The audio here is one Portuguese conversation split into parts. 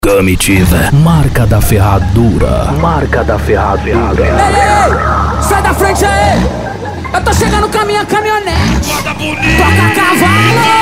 Comitiva, marca da ferradura. Marca da ferradura. Ei, sai da frente aí! Eu tô chegando com a minha caminhonete. Toca cavalo!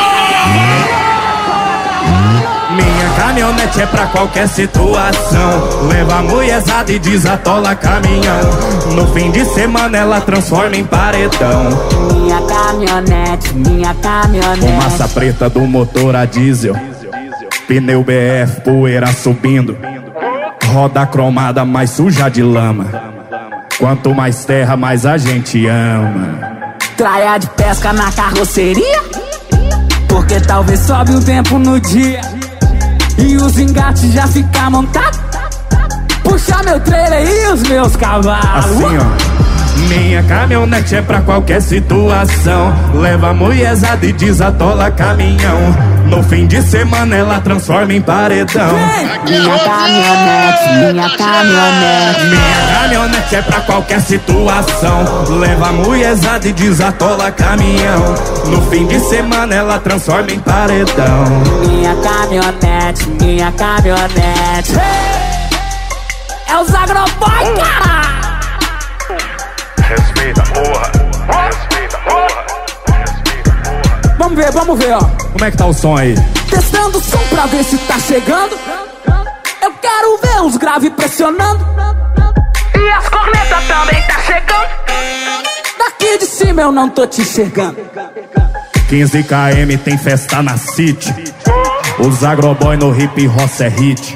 Minha caminhonete é pra qualquer situação. Leva a mulherzada e desatola caminhão. No fim de semana ela transforma em paredão. Minha caminhonete, minha caminhonete. Fumaça preta do motor a diesel. Pneu BF, poeira subindo. Roda cromada mais suja de lama. Quanto mais terra, mais a gente ama. Traia de pesca na carroceria, porque talvez sobe o tempo no dia e os engates já ficam montados. Puxa meu trailer e os meus cavalos. Assim, ó. Minha caminhonete é pra qualquer situação. Leva a mulherzada e desatola caminhão. No fim de semana ela transforma em paredão. Minha caminhonete, minha caminhonete. Minha caminhonete é pra qualquer situação. Leva a mulherzada e desatola caminhão. No fim de semana ela transforma em paredão. Minha caminhonete, minha caminhonete. É os agroboy, cara! Respeita, porra. Respeita, porra. Respeita, porra. Vamos ver, ó. Como é que tá o som aí? Testando o som pra ver se tá chegando. Eu quero ver os graves pressionando. E as cornetas também tá chegando. Daqui de cima eu não tô te enxergando. 15 km tem festa na City. Os agroboy no hip roça é hit.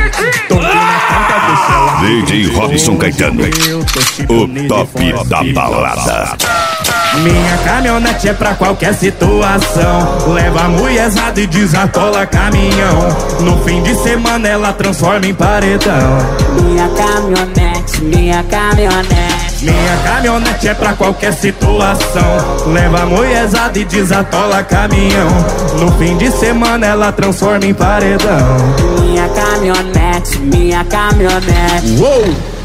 DJ Robson Caetano, o top da balada. Minha caminhonete é pra qualquer situação. Leva a mulherzada e desatola caminhão. No fim de semana ela transforma em paredão. Minha caminhonete, minha caminhonete. Minha caminhonete é pra qualquer situação. Leva a mulherzada e desatola caminhão. No fim de semana ela transforma em paredão. Minha caminhonete, minha caminhonete. Uou!